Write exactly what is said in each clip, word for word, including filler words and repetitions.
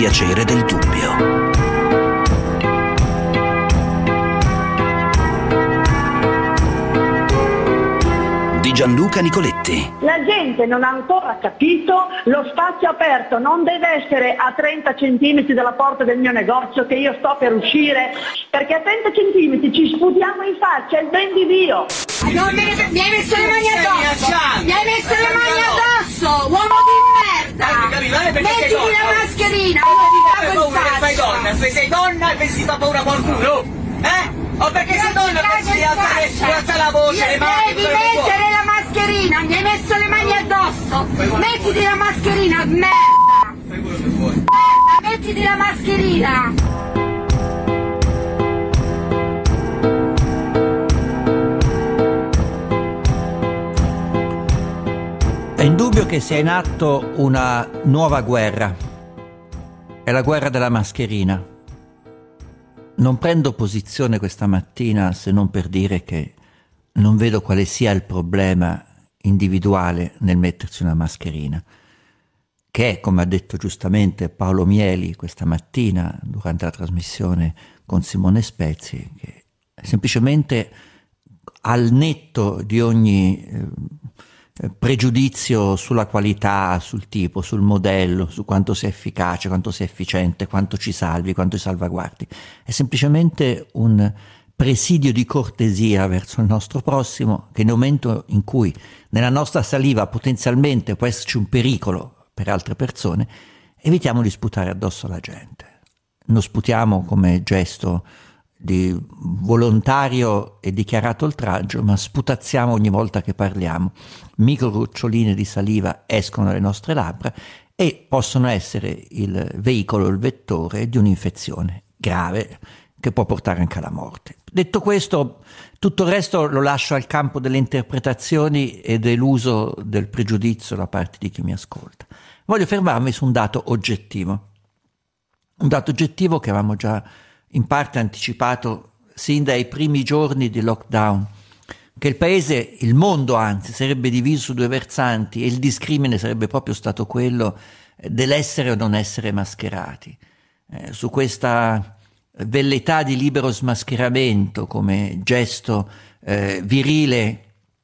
piacere del dubbio. Di Gianluca Nicoletti. La gente non ha ancora capito lo spazio aperto non deve essere a trenta centimetri dalla porta del mio negozio che io sto per uscire, perché a trenta centimetri ci sputiamo in faccia, è il ben di Dio. Non mi, mi hai messo le mani addosso! Mi hai messo le mani addosso! Uomo di merda! Mettiti la mascherina! Perché fai donna? Se sei donna e si fa paura qualcuno? Eh? O perché sei donna che si alza, si alza la voce, le mani? Devi mettere la mascherina! Mi hai messo le mani addosso! Mettiti la mascherina, merda! Merda, mettiti la mascherina! È indubbio che sia in atto una nuova guerra. È la guerra della mascherina. Non prendo posizione questa mattina se non per dire che non vedo quale sia il problema individuale nel mettersi una mascherina, che è, come ha detto giustamente Paolo Mieli questa mattina durante la trasmissione con Simone Spezzi, che semplicemente al netto di ogni eh, pregiudizio sulla qualità, sul tipo, sul modello, su quanto sia efficace, quanto sia efficiente, quanto ci salvi, quanto ci salvaguardi. È semplicemente un presidio di cortesia verso il nostro prossimo, che nel momento in cui nella nostra saliva potenzialmente può esserci un pericolo per altre persone, evitiamo di sputare addosso alla gente. Non sputiamo come gesto di volontario e dichiarato oltraggio, ma sputazziamo ogni volta che parliamo. Micro goccioline di saliva escono dalle nostre labbra e possono essere il veicolo, il vettore di un'infezione grave che può portare anche alla morte. Detto questo, tutto il resto lo lascio al campo delle interpretazioni e dell'uso del pregiudizio da parte di chi mi ascolta. Voglio fermarmi su un dato oggettivo, un dato oggettivo che avevamo già in parte anticipato sin dai primi giorni di lockdown, che il paese, il mondo anzi, sarebbe diviso su due versanti e il discrimine sarebbe proprio stato quello dell'essere o non essere mascherati. Eh, su questa velleità di libero smascheramento come gesto eh, virile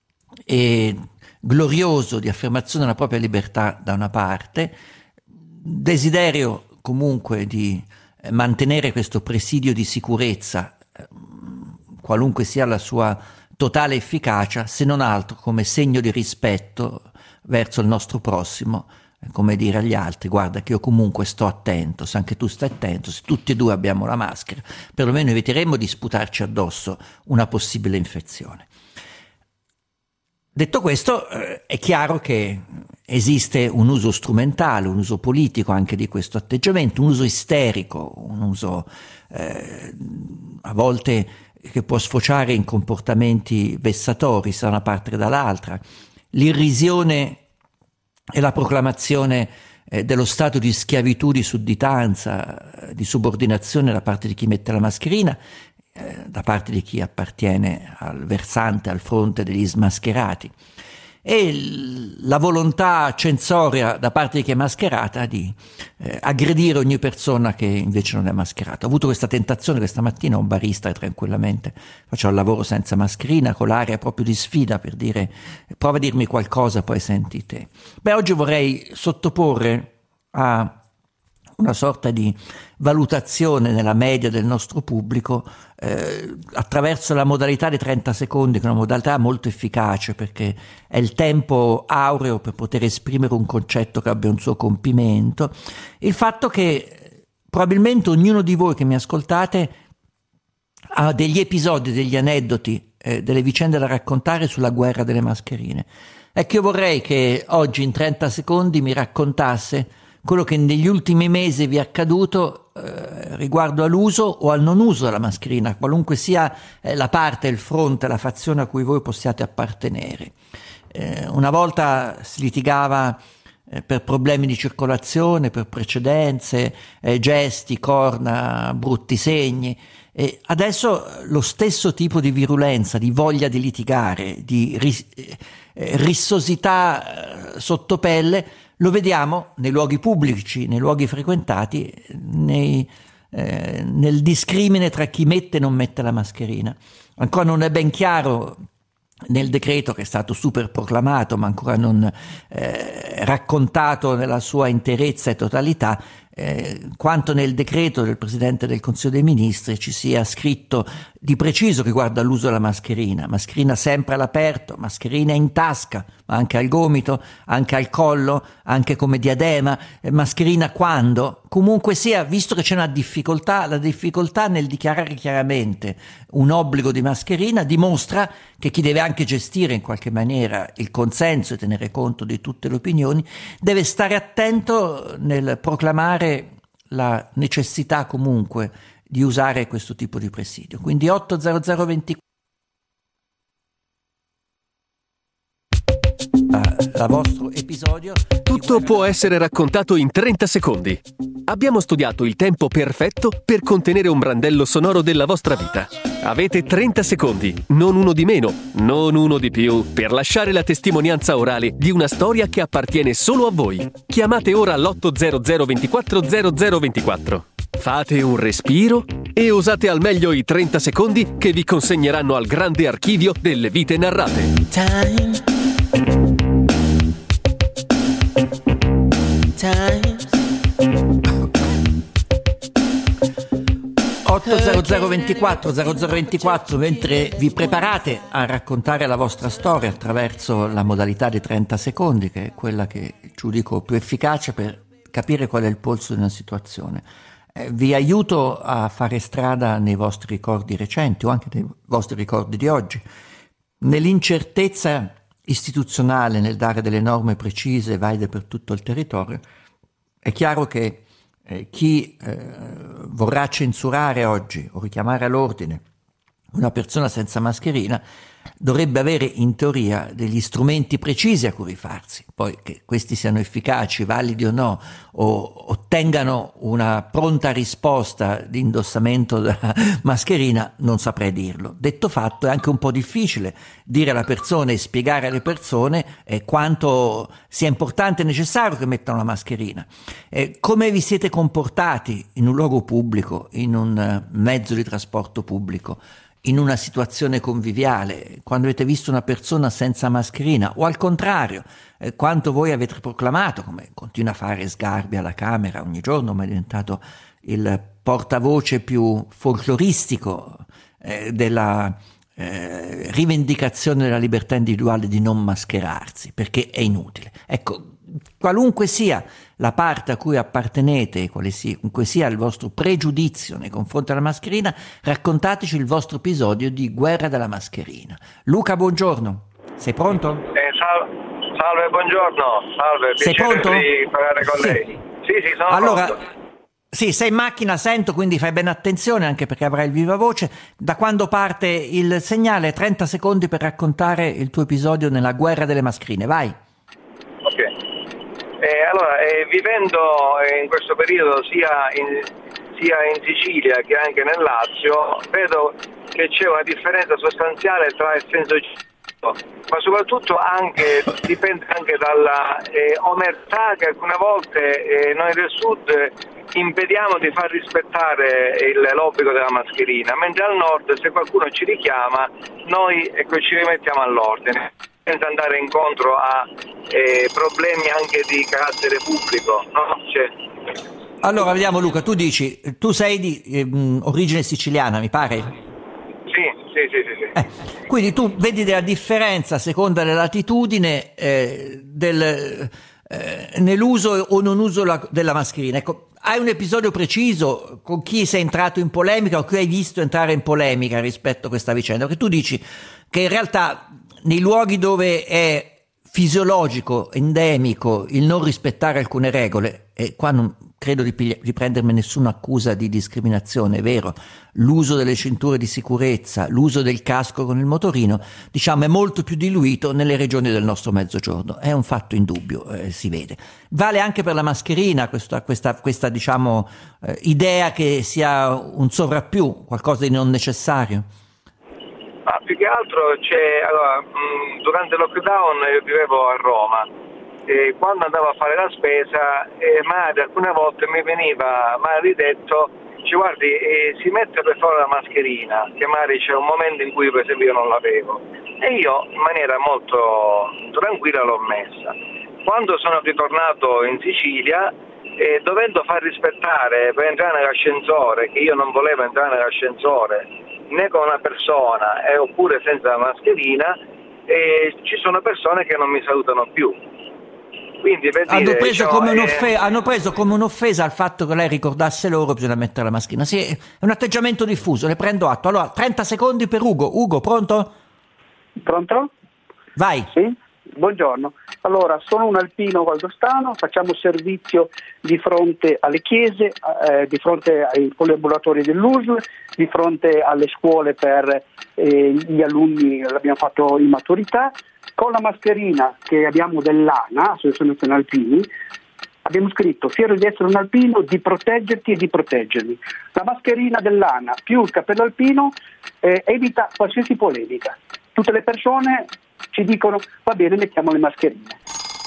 e glorioso di affermazione della propria libertà da una parte, desiderio comunque di mantenere questo presidio di sicurezza, qualunque sia la sua totale efficacia, se non altro come segno di rispetto verso il nostro prossimo, come dire agli altri: guarda che io comunque sto attento, se anche tu stai attento, se tutti e due abbiamo la maschera, perlomeno eviteremo di sputarci addosso una possibile infezione. Detto questo, eh, è chiaro che esiste un uso strumentale, un uso politico anche di questo atteggiamento, un uso isterico, un uso eh, a volte che può sfociare in comportamenti vessatori sia da una parte che dall'altra, l'irrisione e la proclamazione eh, dello stato di schiavitù, di sudditanza, di subordinazione da parte di chi mette la mascherina, da parte di chi appartiene al versante, al fronte degli smascherati, e la volontà censoria da parte di chi è mascherata di eh, aggredire ogni persona che invece non è mascherata. Ho avuto questa tentazione questa mattina, un barista tranquillamente faccio il lavoro senza mascherina, con l'aria proprio di sfida per dire: prova a dirmi qualcosa, poi senti te. Beh, oggi vorrei sottoporre a una sorta di valutazione nella media del nostro pubblico eh, attraverso la modalità di trenta secondi, che è una modalità molto efficace perché è il tempo aureo per poter esprimere un concetto che abbia un suo compimento, il fatto che probabilmente ognuno di voi che mi ascoltate ha degli episodi, degli aneddoti, eh, delle vicende da raccontare sulla guerra delle mascherine. Ecco, io vorrei che oggi in trenta secondi mi raccontasse quello che negli ultimi mesi vi è accaduto eh, riguardo all'uso o al non uso della mascherina, qualunque sia eh, la parte, il fronte, la fazione a cui voi possiate appartenere. Eh, una volta si litigava eh, per problemi di circolazione, per precedenze, eh, gesti, corna, brutti segni. E adesso lo stesso tipo di virulenza, di voglia di litigare, di ris- eh, rissosità eh, sotto pelle Lo vediamo nei luoghi pubblici, nei luoghi frequentati, nei, eh, nel discrimine tra chi mette e non mette la mascherina. Ancora non è ben chiaro nel decreto, che è stato super proclamato ma ancora non eh, raccontato nella sua interezza e totalità, eh, quanto nel decreto del Presidente del Consiglio dei Ministri ci sia scritto di preciso riguardo all'uso della mascherina. Mascherina sempre all'aperto, mascherina in tasca, ma anche al gomito, anche al collo, anche come diadema, eh, mascherina quando? Comunque sia, visto che c'è una difficoltà, la difficoltà nel dichiarare chiaramente un obbligo di mascherina dimostra che chi deve anche gestire in qualche maniera il consenso e tenere conto di tutte le opinioni deve stare attento nel proclamare la necessità comunque di usare questo tipo di presidio. Quindi otto zero zero ventiquattro la vostro episodio. Tutto può essere raccontato in trenta secondi. Abbiamo studiato il tempo perfetto per contenere un brandello sonoro della vostra vita. Avete trenta secondi, non uno di meno, non uno di più, per lasciare la testimonianza orale di una storia che appartiene solo a voi. Chiamate ora all'otto zero zero ventiquattro zero zero ventiquattro. Fate un respiro e usate al meglio i trenta secondi che vi consegneranno al grande archivio delle vite narrate. Time. Times. otto zero zero ventiquattro zero zero ventiquattro, mentre vi preparate a raccontare la vostra storia attraverso la modalità dei trenta secondi, che è quella che giudico più efficace per capire qual è il polso di una situazione. Eh, vi aiuto a fare strada nei vostri ricordi recenti o anche nei vostri ricordi di oggi. Nell'incertezza istituzionale, nel dare delle norme precise valide per tutto il territorio, è chiaro che eh, chi eh, vorrà censurare oggi o richiamare all'ordine una persona senza mascherina dovrebbe avere in teoria degli strumenti precisi a cui rifarsi. Poi che questi siano efficaci, validi o no, o ottengano una pronta risposta di indossamento della mascherina, non saprei dirlo. Detto fatto, è anche un po' difficile dire alla persona e spiegare alle persone eh, quanto sia importante e necessario che mettano la mascherina. Eh, come vi siete comportati in un luogo pubblico, in un uh, mezzo di trasporto pubblico, in una situazione conviviale, quando avete visto una persona senza mascherina, o al contrario, eh, quanto voi avete proclamato, come continua a fare Sgarbi alla Camera ogni giorno, ma è diventato il portavoce più folcloristico eh, della eh, rivendicazione della libertà individuale di non mascherarsi, perché è inutile. Ecco, qualunque sia la parte a cui appartenete, qualunque sia il vostro pregiudizio nei confronti della mascherina, raccontateci il vostro episodio di guerra della mascherina. Luca, buongiorno. Sei pronto? Eh, salve, salve, buongiorno. Salve, sei piacere pronto? di parlare con sì. lei. Sì, sì, sono allora, pronto. Sì, sei in macchina, sento, quindi fai bene attenzione anche perché avrai il viva voce. Da quando parte il segnale, trenta secondi per raccontare il tuo episodio nella guerra delle mascherine. Vai. Ok. Eh, allora, eh, vivendo in questo periodo sia in, sia in Sicilia che anche nel Lazio, vedo che c'è una differenza sostanziale tra il senso civico, ma soprattutto anche dipende anche dalla eh, omertà che alcune volte eh, noi del Sud impediamo di far rispettare il, l'obbligo della mascherina, mentre al Nord se qualcuno ci richiama noi ecco, ci rimettiamo all'ordine, senza andare incontro a eh, problemi anche di carattere pubblico, no? Cioè... Allora, vediamo Luca, tu dici, tu sei di eh, origine siciliana, mi pare? Sì, sì, sì, sì. sì. Eh, quindi tu vedi della differenza, a seconda della latitudine, eh, del, eh, nell'uso o non uso la, della mascherina. Ecco, hai un episodio preciso con chi sei entrato in polemica o chi hai visto entrare in polemica rispetto a questa vicenda? Perché tu dici che in realtà nei luoghi dove è fisiologico, endemico, il non rispettare alcune regole, e qua non credo di, pigli- di prendermi nessuna accusa di discriminazione, è vero, l'uso delle cinture di sicurezza, l'uso del casco con il motorino, diciamo è molto più diluito nelle regioni del nostro mezzogiorno, è un fatto indubbio, eh, si vede. Vale anche per la mascherina questa, questa, questa diciamo, eh, idea che sia un sovrappiù, qualcosa di non necessario? Ma più che altro c'è, allora, mh, durante il lockdown io vivevo a Roma eh, quando andavo a fare la spesa, eh, magari alcune volte mi veniva maledetto, dice guardi, eh, si mette per favore la mascherina, che magari c'è un momento in cui per esempio io non l'avevo, e io in maniera molto tranquilla l'ho messa. Quando sono ritornato in Sicilia, eh, dovendo far rispettare per entrare nell'ascensore, che io non volevo entrare nell'ascensore né con una persona eh, oppure senza la mascherina, eh, ci sono persone che non mi salutano più. Quindi per hanno, dire, preso cioè, come eh... un'offesa, hanno preso come un'offesa il fatto che lei ricordasse loro bisogna mettere la mascherina. Sì, è un atteggiamento diffuso, ne prendo atto. Allora, trenta secondi per Ugo. Ugo, pronto? Pronto? Vai. Sì, buongiorno. Allora, sono un alpino valdostano, facciamo servizio di fronte alle chiese, eh, di fronte ai poliambulatori dell'U S L, di fronte alle scuole per eh, gli alunni, l'abbiamo fatto in maturità. Con la mascherina che abbiamo dell'ANA, Associazione Nazionale Alpini, abbiamo scritto fiero di essere un alpino, di proteggerti e di proteggermi. La mascherina dell'ANA più il cappello alpino eh, evita qualsiasi polemica. Tutte le persone ci dicono va bene, mettiamo le mascherine.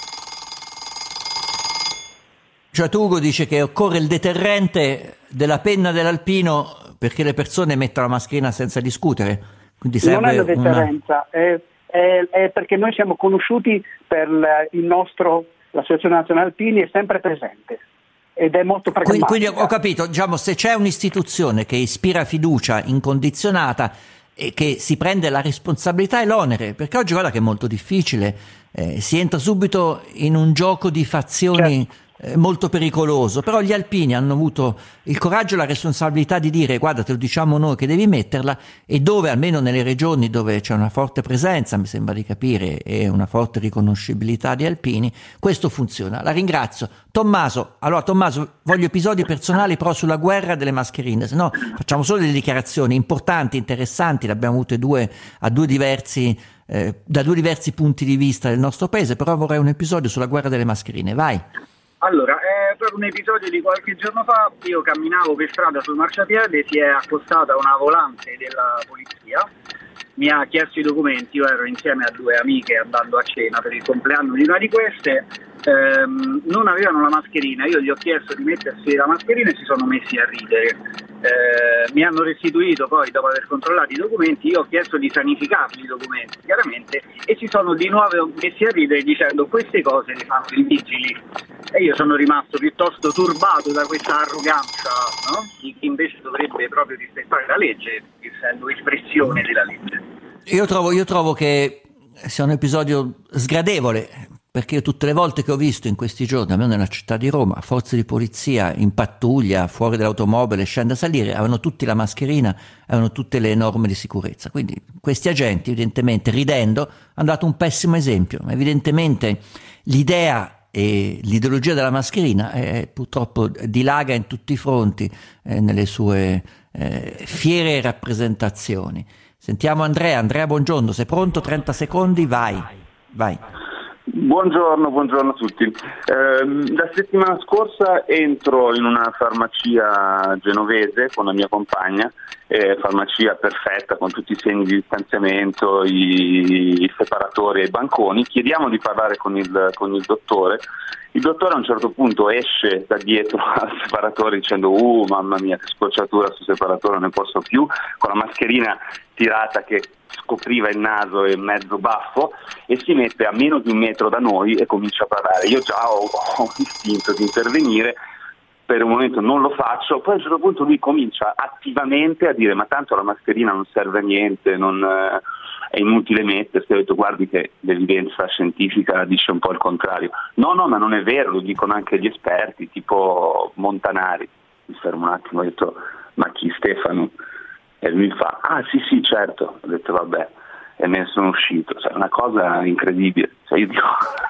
Cioè tu, Ugo, dice che occorre il deterrente della penna dell'alpino perché le persone mettono la mascherina senza discutere. Quindi serve non è una deterrenza, una... è, è, è perché noi siamo conosciuti per il nostro, l'Associazione Nazionale Alpini è sempre presente ed è molto pragmatica. Quindi, quindi ho capito, diciamo, se c'è un'istituzione che ispira fiducia incondizionata e che si prende la responsabilità e l'onere, perché oggi guarda che è molto difficile, eh, si entra subito in un gioco di fazioni, certo, eh, molto pericoloso, però gli alpini hanno avuto il coraggio e la responsabilità di dire guarda, te lo diciamo noi che devi metterla, e dove almeno nelle regioni dove c'è una forte presenza, mi sembra di capire, e una forte riconoscibilità di alpini, questo funziona. La ringrazio. Tommaso, allora Tommaso, voglio episodi personali però sulla guerra delle mascherine, se no facciamo solo delle dichiarazioni importanti, interessanti, le abbiamo avute due a due diversi eh, da due diversi punti di vista del nostro paese, però vorrei un episodio sulla guerra delle mascherine, vai. Allora, è proprio un episodio di qualche giorno fa, io camminavo per strada sul marciapiede, si è accostata una volante della polizia, mi ha chiesto i documenti, io ero insieme a due amiche andando a cena per il compleanno di una di queste, ehm, non avevano la mascherina, io gli ho chiesto di mettersi la mascherina e si sono messi a ridere. Eh, mi hanno restituito poi, dopo aver controllato i documenti, io ho chiesto di sanificarli i documenti chiaramente e si sono di nuovo messi a ridere dicendo queste cose le fanno i vigili, e io sono rimasto piuttosto turbato da questa arroganza, no? Di chi invece dovrebbe proprio rispettare la legge, essendo espressione della legge. Io trovo, io trovo che sia un episodio sgradevole, perché io tutte le volte che ho visto in questi giorni, almeno nella città di Roma, forze di polizia in pattuglia, fuori dall'automobile, scende a salire, avevano tutti la mascherina, avevano tutte le norme di sicurezza. Quindi questi agenti, evidentemente, ridendo, hanno dato un pessimo esempio. Evidentemente l'idea e l'ideologia della mascherina è, purtroppo dilaga in tutti i fronti eh, nelle sue eh, fiere rappresentazioni. Sentiamo Andrea. Andrea, buongiorno, sei pronto? trenta secondi, vai, vai. Buongiorno, buongiorno a tutti. Eh, la settimana scorsa entro in una farmacia genovese con la mia compagna, eh, farmacia perfetta con tutti i segni di distanziamento, i, i separatori e i banconi. Chiediamo di parlare con il, con il dottore. Il dottore a un certo punto esce da dietro al separatore dicendo uh mamma mia che scocciatura sul separatore, non ne posso più, con la mascherina tirata che scopriva il naso e mezzo baffo, e si mette a meno di un metro da noi e comincia a parlare. Io già ho, ho l'istinto di intervenire, per un momento non lo faccio, poi a un certo punto lui comincia attivamente a dire ma tanto la mascherina non serve a niente, non, eh, è inutile mettersi. Ho detto guardi che l'evidenza scientifica dice un po' il contrario. No, no, ma non è vero, lo dicono anche gli esperti, tipo Montanari. Mi fermo un attimo, ho detto ma chi, Stefano? E lui fa ah sì sì certo. Ho detto vabbè, e me ne sono uscito. Cioè, una cosa incredibile. Cioè, io dico...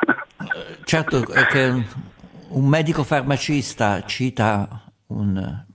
Certo è che un medico farmacista cita un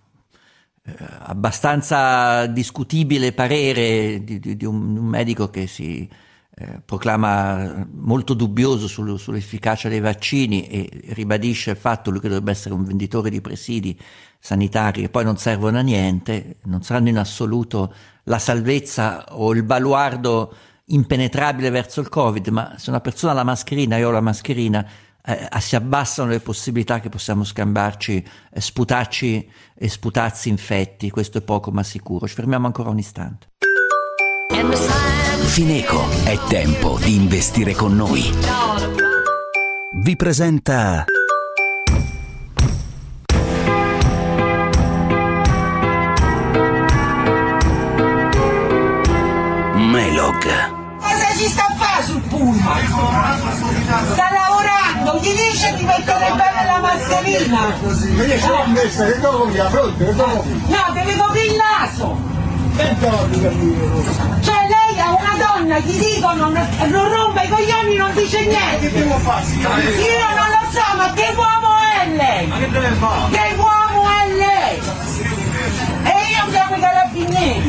eh, abbastanza discutibile parere di, di, di un, un medico che si eh, proclama molto dubbioso sul, sull'efficacia dei vaccini e ribadisce il fatto lui che dovrebbe essere un venditore di presidi sanitari che poi non servono a niente, non saranno in assoluto la salvezza o il baluardo impenetrabile verso il Covid, ma se una persona ha la mascherina, io ho la mascherina, eh, si abbassano le possibilità che possiamo scambiarci, eh, sputarci e sputarsi infetti. Questo è poco ma sicuro. Ci fermiamo ancora un istante. Fineco, è tempo di investire con noi. Vi presenta Melog. Cosa ci sta a fare sul pullman? Sta lavorando, gli dice di mettere bene la mascherina. No, deve coprire il naso. Cioè lei a una donna gli dicono non, non rompa i coglioni, non dice niente. Io non lo so, ma che uomo è lei? Che uomo è lei? E io chiamo i carabinieri.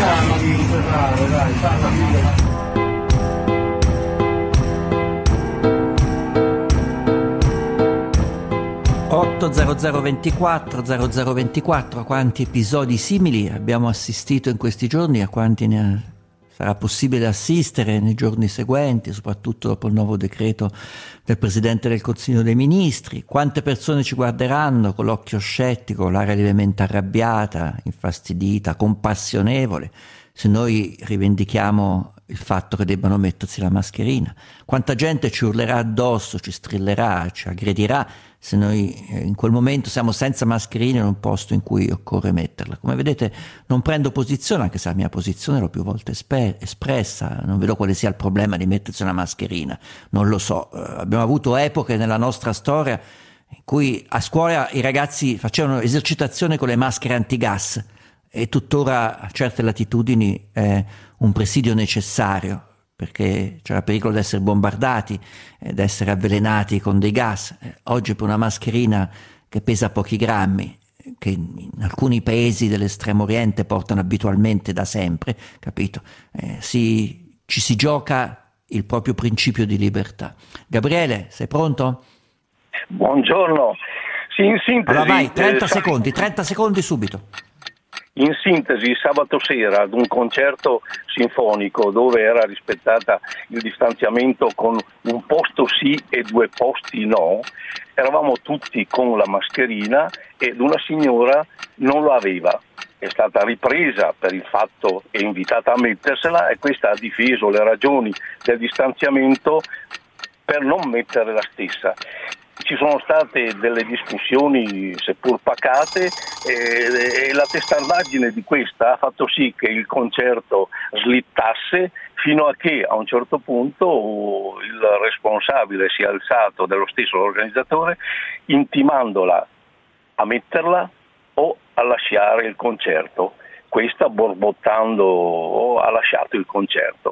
otto zero zero ventiquattro zero zero ventiquattro, a quanti episodi simili abbiamo assistito in questi giorni, a quanti ne sarà possibile assistere nei giorni seguenti, soprattutto dopo il nuovo decreto del Presidente del Consiglio dei Ministri. Quante persone ci guarderanno con l'occhio scettico, l'aria lievemente arrabbiata, infastidita, compassionevole, se noi rivendichiamo il fatto che debbano mettersi la mascherina? Quanta gente ci urlerà addosso, ci strillerà, ci aggredirà se noi in quel momento siamo senza mascherina in un posto in cui occorre metterla? Come vedete non prendo posizione, anche se la mia posizione l'ho più volte esper- espressa, non vedo quale sia il problema di mettersi una mascherina, non lo so. Uh, abbiamo avuto epoche nella nostra storia in cui a scuola i ragazzi facevano esercitazione con le maschere antigas e tuttora a certe latitudini è un presidio necessario, perché c'era pericolo di essere bombardati e di essere avvelenati con dei gas. Oggi per una mascherina che pesa pochi grammi, che in alcuni paesi dell'estremo oriente portano abitualmente da sempre, capito? Eh, si, ci si gioca il proprio principio di libertà. Gabriele, sei pronto? Buongiorno. Sì, in sintesi, allora vai, trenta eh, secondi, trenta secondi subito. In sintesi, sabato sera ad un concerto sinfonico dove era rispettata il distanziamento con un posto sì e due posti no, eravamo tutti con la mascherina ed una signora non lo aveva. È stata ripresa per il fatto e invitata a mettersela, e questa ha difeso le ragioni del distanziamento per non mettere la stessa. Ci sono state delle discussioni seppur pacate e, e la testardaggine di questa ha fatto sì che il concerto slittasse fino a che a un certo punto il responsabile si è alzato, dello stesso organizzatore, intimandola a metterla o a lasciare il concerto. Questa, borbottando, ha lasciato il concerto.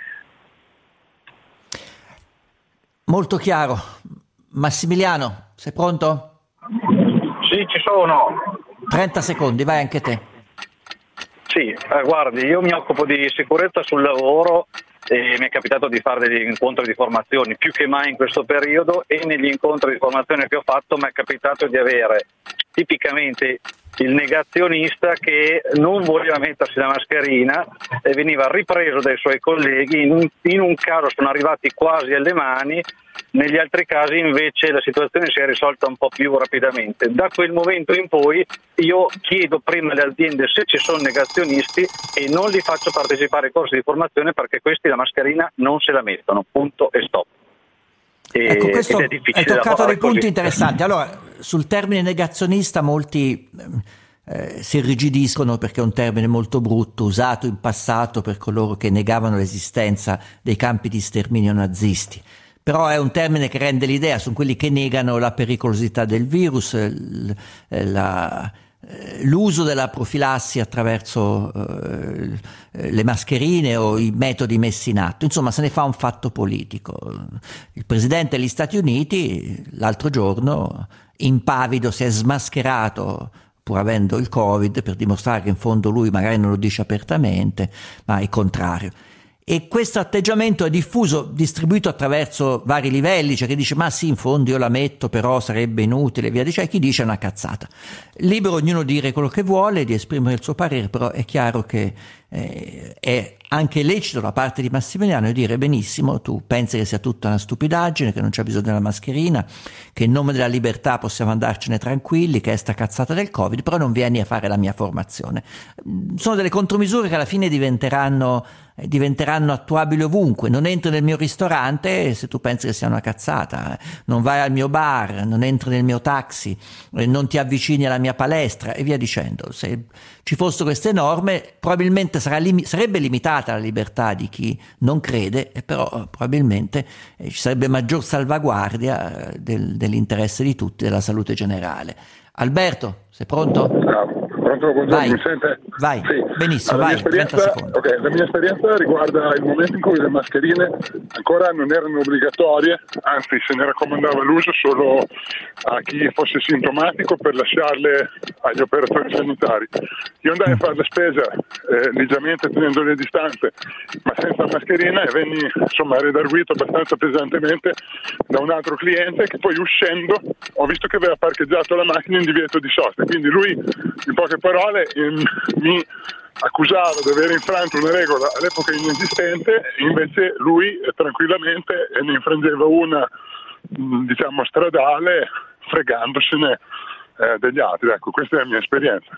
Molto chiaro. Massimiliano, sei pronto? Sì, ci sono. trenta secondi, vai anche te. Sì, eh, guardi, io mi occupo di sicurezza sul lavoro e mi è capitato di fare degli incontri di formazione, più che mai in questo periodo, e negli incontri di formazione che ho fatto mi è capitato di avere tipicamente il negazionista che non voleva mettersi la mascherina e veniva ripreso dai suoi colleghi. In, in un caso sono arrivati quasi alle mani, negli altri casi invece la situazione si è risolta un po' più rapidamente. Da quel momento in poi io chiedo prima alle aziende se ci sono negazionisti e non li faccio partecipare ai corsi di formazione, perché questi la mascherina non se la mettono, punto e stop. E, ecco, questo ed è difficile hai toccato dei punti così. interessanti. Allora, sul termine negazionista molti eh, si irrigidiscono perché è un termine molto brutto, usato in passato per coloro che negavano l'esistenza dei campi di sterminio nazisti. Però è un termine che rende l'idea, sono quelli che negano la pericolosità del virus, l, la, l'uso della profilassi attraverso eh, le mascherine o i metodi messi in atto. Insomma, se ne fa un fatto politico. Il presidente degli Stati Uniti l'altro giorno, impavido, si è smascherato pur avendo il Covid, per dimostrare che in fondo lui magari non lo dice apertamente, ma il contrario. E questo atteggiamento è diffuso, distribuito attraverso vari livelli. C'è chi dice ma sì, in fondo io la metto, però sarebbe inutile, via dicendo. C'è chi dice una cazzata. Libero ognuno di dire quello che vuole, di esprimere il suo parere, però è chiaro che eh, è anche lecito da parte di Massimiliano dire: benissimo, tu pensi che sia tutta una stupidaggine, che non c'è bisogno della mascherina, che in nome della libertà possiamo andarcene tranquilli, che è sta cazzata del Covid, però non vieni a fare la mia formazione. Sono delle contromisure che alla fine diventeranno diventeranno attuabili ovunque. Non entri nel mio ristorante se tu pensi che sia una cazzata, non vai al mio bar, non entri nel mio taxi, non ti avvicini alla mia palestra e via dicendo. Se ci fossero queste norme probabilmente sarà lim- sarebbe limitata la libertà di chi non crede, e però probabilmente eh, ci sarebbe maggior salvaguardia eh, del, dell'interesse di tutti, della salute generale. Alberto, sei pronto? Pronto, buongiorno, vai. mi sente? Vai, sì. benissimo, la vai, mia trenta secondi. Okay, la mia esperienza riguarda il momento in cui le mascherine ancora non erano obbligatorie, anzi se ne raccomandava l'uso solo a chi fosse sintomatico per lasciarle agli operatori sanitari. Io andai a fare la spesa eh, leggermente tenendo le distanze, ma senza mascherina, e venni insomma redarguito abbastanza pesantemente da un altro cliente che poi uscendo ho visto che aveva parcheggiato la macchina in divieto di sosta, quindi lui in poche parole ehm, mi accusava di aver infranto una regola all'epoca inesistente, invece lui eh, tranquillamente ne infrangeva una mh, diciamo stradale fregandosene eh, degli altri. Ecco, questa è la mia esperienza.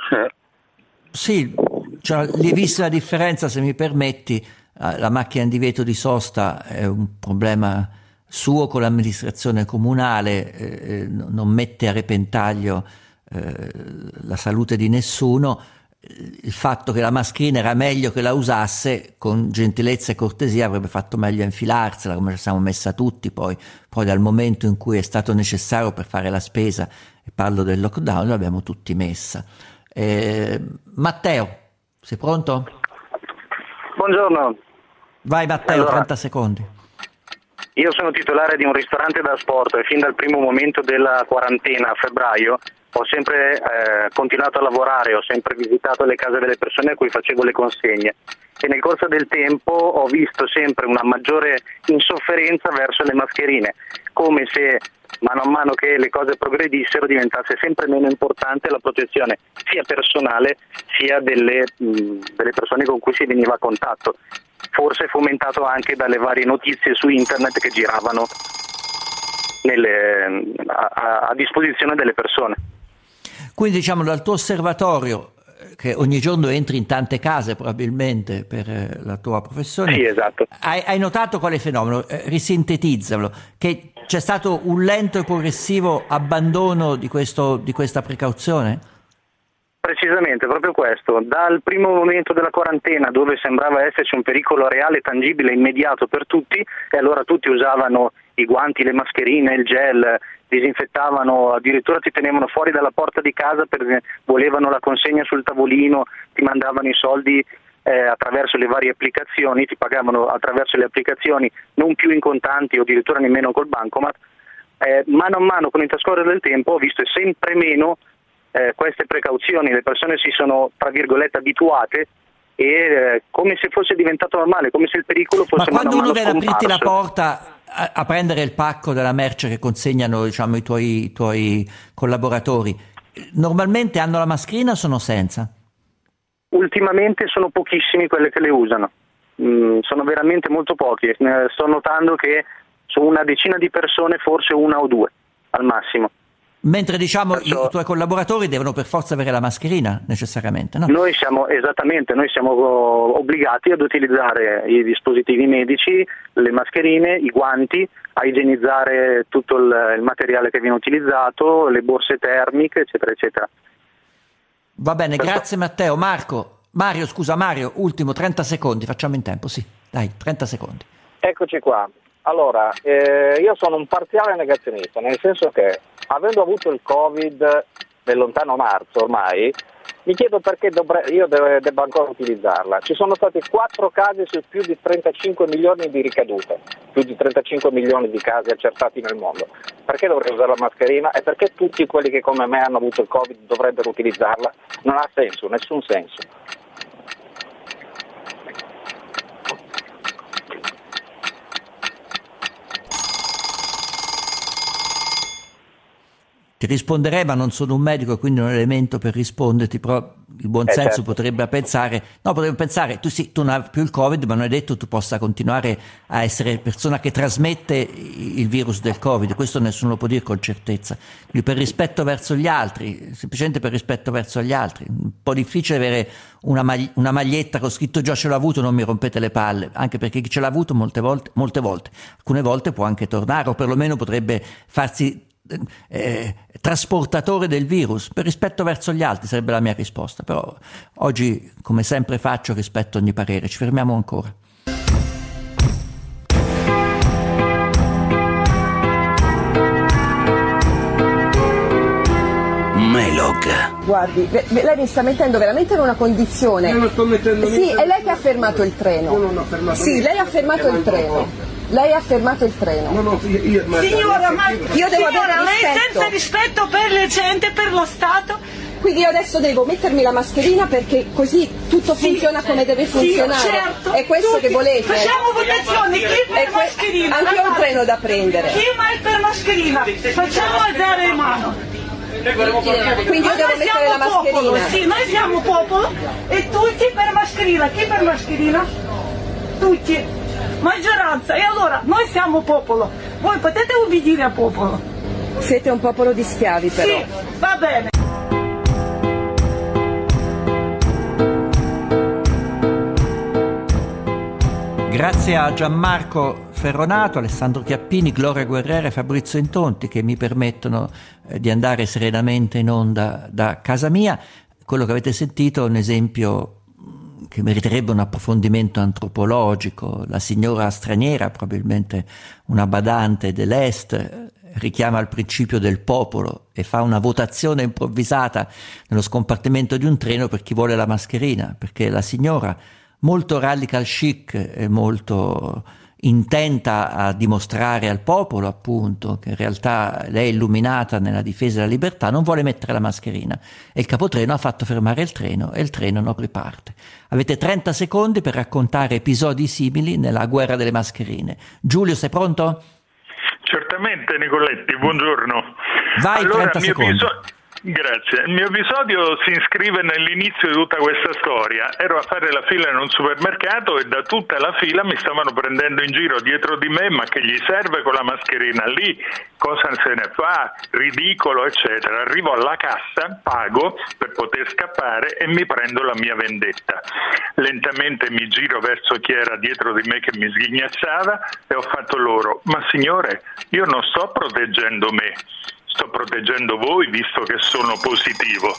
Sì, cioè, lievissima differenza, se mi permetti. La macchina in divieto di sosta è un problema suo con l'amministrazione comunale, eh, non mette a repentaglio eh, la salute di nessuno. Il fatto che la mascherina era meglio che la usasse, con gentilezza e cortesia avrebbe fatto meglio a infilarsela, come ci siamo messa tutti. Poi, poi dal momento in cui è stato necessario per fare la spesa, e parlo del lockdown, l'abbiamo tutti messa. Eh, Matteo, sei pronto? Buongiorno. Vai Matteo, allora, trenta secondi. Io sono titolare di un ristorante da sport e fin dal primo momento della quarantena a febbraio ho sempre eh, continuato a lavorare, ho sempre visitato le case delle persone a cui facevo le consegne e nel corso del tempo ho visto sempre una maggiore insofferenza verso le mascherine, come se mano a mano che le cose progredissero diventasse sempre meno importante la protezione sia personale sia delle, mh, delle persone con cui si veniva a contatto, forse fomentato anche dalle varie notizie su internet che giravano nelle, a, a disposizione delle persone. Quindi diciamo dal tuo osservatorio, che ogni giorno entri in tante case probabilmente per eh, la tua professione, sì, esatto. hai, hai notato quale fenomeno? Eh, risintetizzalo, che c'è stato un lento e progressivo abbandono di, questo, di questa precauzione? Precisamente, proprio questo. Dal primo momento della quarantena, dove sembrava esserci un pericolo reale, tangibile, immediato per tutti, e allora tutti usavano i guanti, le mascherine, il gel, disinfettavano, addirittura ti tenevano fuori dalla porta di casa perché volevano la consegna sul tavolino, ti mandavano i soldi eh, attraverso le varie applicazioni, ti pagavano attraverso le applicazioni, non più in contanti o addirittura nemmeno col bancomat. Eh, mano a mano con il trascorrere del tempo ho visto sempre meno eh, queste precauzioni, le persone si sono tra virgolette abituate e eh, come se fosse diventato normale, come se il pericolo fosse Ma quando mano a uno mano viene ad aprirti la scomparso. porta a, a prendere il pacco della merce che consegnano, diciamo, i tuoi, i tuoi collaboratori, normalmente hanno la mascherina o sono senza? Ultimamente sono pochissimi quelle che le usano, mm, sono veramente molto pochi, eh, sto notando che su una decina di persone forse una o due al massimo. Mentre diciamo Perciò, i tuoi collaboratori devono per forza avere la mascherina necessariamente, no? Noi siamo esattamente, noi siamo obbligati ad utilizzare i dispositivi medici, le mascherine, i guanti, a igienizzare tutto il, il materiale che viene utilizzato, le borse termiche, eccetera, eccetera. Va bene, Perciò, grazie Matteo. Marco, Mario, scusa Mario, ultimo trenta secondi, facciamo in tempo, sì, dai, trenta secondi. Eccoci qua. Allora, eh, io sono un parziale negazionista, nel senso che avendo avuto il Covid nel lontano marzo ormai, mi chiedo perché dovrei, io deve, debba ancora utilizzarla. Ci sono stati quattro casi su più di trentacinque milioni di ricadute, più di trentacinque milioni di casi accertati nel mondo. Perché dovrei usare la mascherina e perché tutti quelli che come me hanno avuto il Covid dovrebbero utilizzarla? Non ha senso, nessun senso. Ti risponderei, ma non sono un medico e quindi non elemento per risponderti, però il buon Eh, senso certo. potrebbe pensare, no, potrebbe pensare, tu sì, tu non hai più il Covid, ma non è detto tu possa continuare a essere persona che trasmette il virus del Covid, questo nessuno lo può dire con certezza. Quindi per rispetto verso gli altri, semplicemente per rispetto verso gli altri, un po' difficile avere una, mag- una maglietta con scritto già ce l'ho avuto, non mi rompete le palle, anche perché chi ce l'ha avuto molte volte, molte volte, alcune volte può anche tornare o perlomeno potrebbe farsi Eh, trasportatore del virus. Per rispetto verso gli altri sarebbe la mia risposta, però oggi, come sempre faccio, rispetto ogni parere. Ci fermiamo ancora. Melog. Guardi, le- lei mi sta mettendo veramente in una condizione. Io non sto mettendo Sì, niente. è lei che ha fermato il treno. Io non ho fermato Sì, niente. lei ha fermato il treno. Lei ha fermato il treno. No, no, io, io, ma- Signora, ma Io devo signora, avere lei rispetto. senza rispetto per le gente, per lo Stato. Quindi io adesso devo mettermi la mascherina perché così tutto Sì, funziona come deve sì, funzionare. certo. È questo Tutti. che volete? Facciamo votazione, chi per È que- mascherina? Anche io ho un ragazzi. treno da prendere. Chi mai per mascherina? Facciamo alzare le mano. Quindi io Ma devo noi mettere siamo la mascherina. popolo, sì, noi siamo popolo e tutti per mascherina. Chi per mascherina? Tutti. Maggioranza. E allora, noi siamo popolo. Voi potete ubbidire al popolo? Siete un popolo di schiavi però. Sì, va bene. Grazie a Gianmarco Ferronato, Alessandro Chiappini, Gloria Guerrera e Fabrizio Intonti che mi permettono eh, di andare serenamente in onda da casa mia. Quello che avete sentito è un esempio che meriterebbe un approfondimento antropologico. La signora straniera, probabilmente una badante dell'Est, richiama il principio del popolo e fa una votazione improvvisata nello scompartimento di un treno per chi vuole la mascherina, perché la signora, molto radical chic e molto intenta a dimostrare al popolo appunto che in realtà lei è illuminata nella difesa della libertà, non vuole mettere la mascherina e il capotreno ha fatto fermare il treno e il treno non riparte. Avete trenta secondi per raccontare episodi simili nella guerra delle mascherine. Giulio, sei pronto? Certamente Nicoletti, buongiorno. Vai, allora, trenta il mio secondi. episo- Grazie. Il mio episodio si iscrive nell'inizio di tutta questa storia. Ero a fare la fila in un supermercato e da tutta la fila mi stavano prendendo in giro dietro di me, ma che gli serve con la mascherina lì? Cosa se ne fa? Ridicolo, eccetera. Arrivo alla cassa, pago per poter scappare e mi prendo la mia vendetta. Lentamente mi giro verso chi era dietro di me che mi sghignazzava e ho fatto loro: ma signore, io non sto proteggendo me, sto proteggendo voi visto che sono positivo.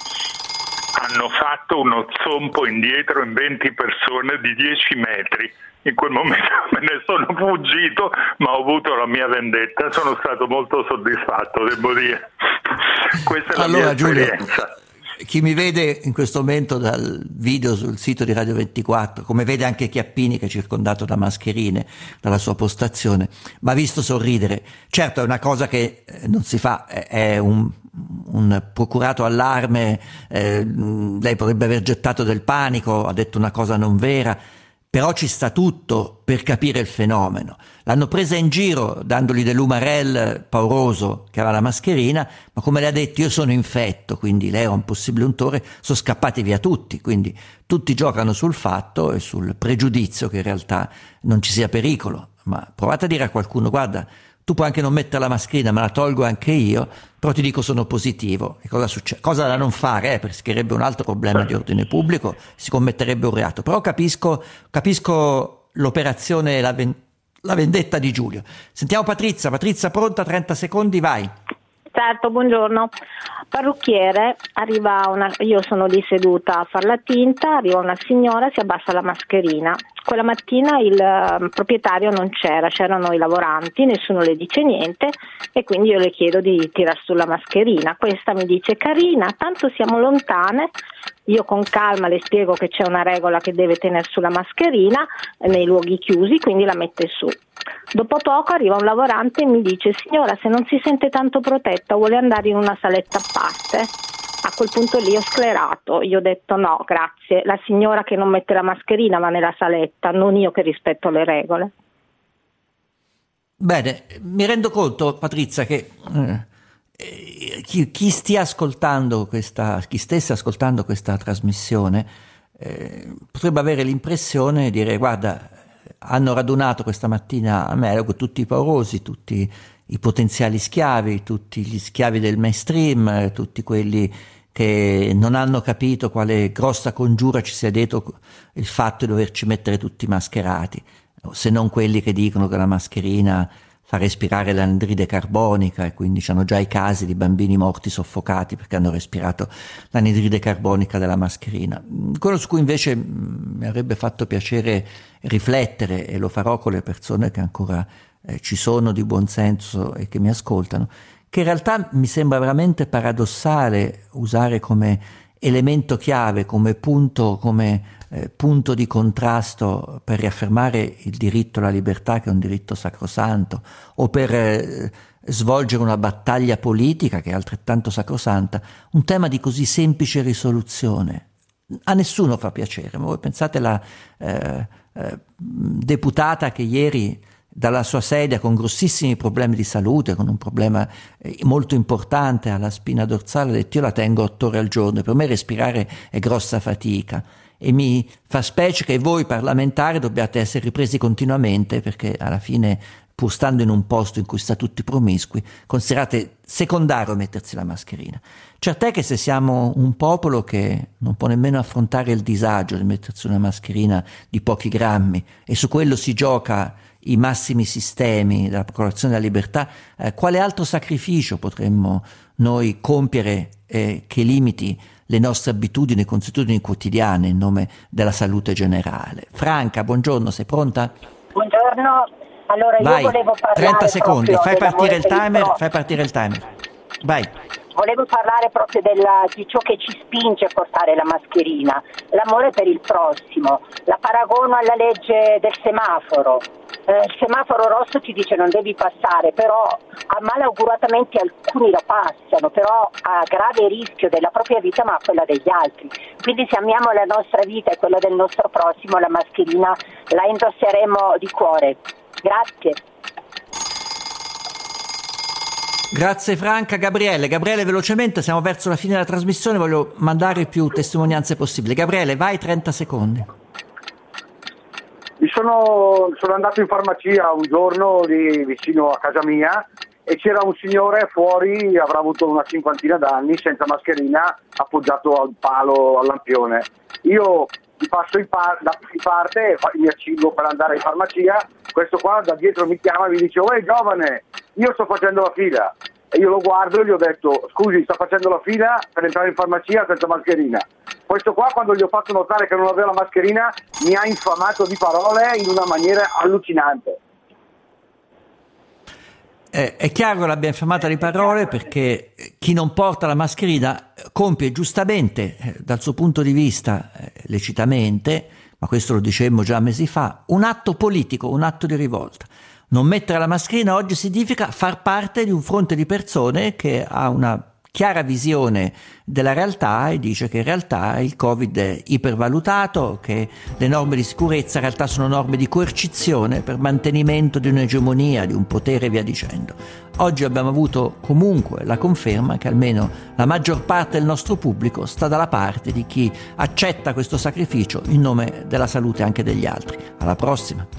Hanno fatto uno zompo indietro in venti persone di dieci metri. In quel momento me ne sono fuggito, ma ho avuto la mia vendetta. Sono stato molto soddisfatto, devo dire. Questa è la Allora, mia Giulio, esperienza. chi mi vede in questo momento dal video sul sito di Radio ventiquattro, come vede anche Chiappini che è circondato da mascherine dalla sua postazione, mi ha visto sorridere. Certo è una cosa che eh, non si fa, è, è un, un procurato allarme, eh, lei potrebbe aver gettato del panico, ha detto una cosa non vera, però ci sta tutto per capire il fenomeno. L'hanno presa in giro dandogli dell'umarell pauroso che aveva la mascherina, ma come le ha detto io sono infetto, quindi lei era un possibile untore, sono scappati via tutti, quindi tutti giocano sul fatto e sul pregiudizio che in realtà non ci sia pericolo. Ma provate a dire a qualcuno: guarda, tu puoi anche non mettere la mascherina, me la tolgo anche io, però ti dico sono positivo. E cosa succede? Cosa da non fare, eh, perché si creerebbe un altro problema di ordine pubblico, si commetterebbe un reato. Però capisco, capisco l'operazione, la, ven- la vendetta di Giulio. Sentiamo Patrizia. Patrizia, pronta? trenta secondi, vai. Certo, buongiorno. Parrucchiere, arriva una, io sono lì seduta a far la tinta, arriva una signora, si abbassa la mascherina. Quella mattina il uh, proprietario non c'era, c'erano i lavoranti, nessuno le dice niente e quindi io le chiedo di tirar su la mascherina. Questa mi dice: carina, tanto siamo lontane. Io con calma le spiego che c'è una regola che deve tenere sulla mascherina nei luoghi chiusi, quindi la mette su. Dopo poco arriva un lavorante e mi dice: signora, se non si sente tanto protetta vuole andare in una saletta a parte? A quel punto lì ho sclerato, io ho detto no, grazie, la signora che non mette la mascherina va nella saletta, non io che rispetto le regole. Bene, mi rendo conto, Patrizia, che eh, chi, chi stia ascoltando questa, chi stesse ascoltando questa trasmissione eh, potrebbe avere l'impressione di dire: guarda, hanno radunato questa mattina a Melago tutti i paurosi, tutti i potenziali schiavi, tutti gli schiavi del mainstream, tutti quelli che non hanno capito quale grossa congiura ci sia dietro il fatto di doverci mettere tutti mascherati, se non quelli che dicono che la mascherina fa respirare l'anidride carbonica e quindi c'hanno già i casi di bambini morti soffocati perché hanno respirato l'anidride carbonica della mascherina. Quello su cui invece mi avrebbe fatto piacere riflettere, e lo farò con le persone che ancora eh, ci sono di buon senso e che mi ascoltano, che in realtà mi sembra veramente paradossale usare come elemento chiave, come punto, come eh, punto di contrasto per riaffermare il diritto alla libertà, che è un diritto sacrosanto, o per eh, svolgere una battaglia politica che è altrettanto sacrosanta, un tema di così semplice risoluzione. A nessuno fa piacere, ma voi pensate alla eh, eh, deputata che ieri dalla sua sedia con grossissimi problemi di salute, con un problema eh, molto importante alla spina dorsale, ha detto: io la tengo otto ore al giorno, per me respirare è grossa fatica, e mi fa specie che voi parlamentari dobbiate essere ripresi continuamente, perché alla fine, pur stando in un posto in cui sta tutti promiscui, considerate secondario mettersi la mascherina. Certo è che se siamo un popolo che non può nemmeno affrontare il disagio di mettersi una mascherina di pochi grammi, e su quello si gioca i massimi sistemi della proclamazione della libertà, eh, quale altro sacrificio potremmo noi compiere eh, che limiti le nostre abitudini e consuetudini quotidiane in nome della salute generale? Franca, buongiorno, sei pronta? Buongiorno, allora Vai, io volevo parlare trenta secondi, fai partire il timer, pro... fai partire il timer. Vai. Volevo parlare proprio della, di ciò che ci spinge a portare la mascherina, l'amore per il prossimo. La paragono alla legge del semaforo. Eh, il semaforo rosso ti dice non devi passare, però a malauguratamente alcuni lo passano, però a grave rischio della propria vita ma a quella degli altri. Quindi se amiamo la nostra vita e quella del nostro prossimo, la mascherina la indosseremo di cuore. Grazie. Grazie Franca. Gabriele, Gabriele velocemente, siamo verso la fine della trasmissione, voglio mandare più testimonianze possibili. Gabriele, vai, trenta secondi. Mi sono, sono andato in farmacia un giorno lì vicino a casa mia e c'era un signore fuori, avrà avuto una cinquantina d'anni, senza mascherina, appoggiato al palo, al lampione. Io gli passo in, par- da, in parte, mi accingo per andare in farmacia, questo qua da dietro mi chiama e mi dice: "Uè giovane, io sto facendo la fila". E io lo guardo e gli ho detto: "Scusi, sta facendo la fila per entrare in farmacia senza mascherina". Questo qua, quando gli ho fatto notare che non aveva la mascherina, mi ha infamato di parole in una maniera allucinante. Eh, è chiaro che l'abbia infamata di parole, perché chi non porta la mascherina compie giustamente, eh, dal suo punto di vista, eh, lecitamente, ma questo lo dicemmo già mesi fa, un atto politico, un atto di rivolta. Non mettere la mascherina oggi significa far parte di un fronte di persone che ha una chiara visione della realtà e dice che in realtà il Covid è ipervalutato, che le norme di sicurezza in realtà sono norme di coercizione per mantenimento di un'egemonia, di un potere e via dicendo. Oggi abbiamo avuto comunque la conferma che almeno la maggior parte del nostro pubblico sta dalla parte di chi accetta questo sacrificio in nome della salute anche degli altri. Alla prossima!